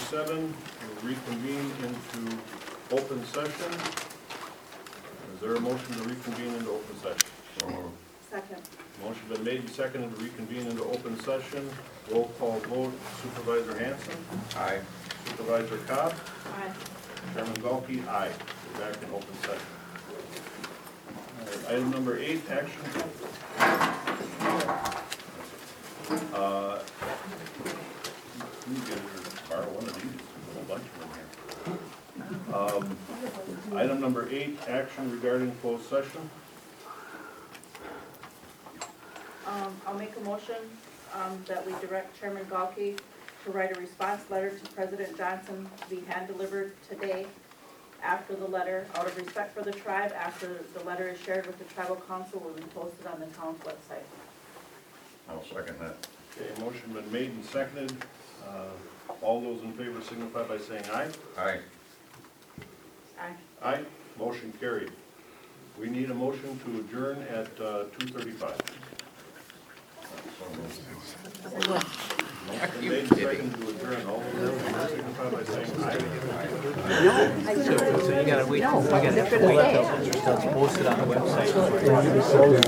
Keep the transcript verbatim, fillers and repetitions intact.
thirty-seven, we'll reconvene into open session. Is there a motion to reconvene into open session? Second. Motion been made and seconded to reconvene into open session. Roll call vote, Supervisor Hanson. Aye. Supervisor Cobb. Aye. Chairman Chairman Galkey, aye. We're back in open session. All right, item number eight, action. Uh, You can borrow one of these, a whole bunch of them here. Um, Item number eight, action regarding closed session. Um, I'll make a motion, um, that we direct Chairman Galkey to write a response letter to President Johnson to be hand-delivered today after the letter, out of respect for the tribe, after the letter is shared with the tribal council, will be posted on the town's website. I'll second that. Okay, motion been made and seconded. Uh, All those in favor signify by saying aye. Aye. Aye. Aye, motion carried. We need a motion to adjourn at uh, two thirty-five. Motion been made and seconded to adjourn. All those in favor signify by saying aye. So you gotta wait, we gotta wait till it's posted on the website.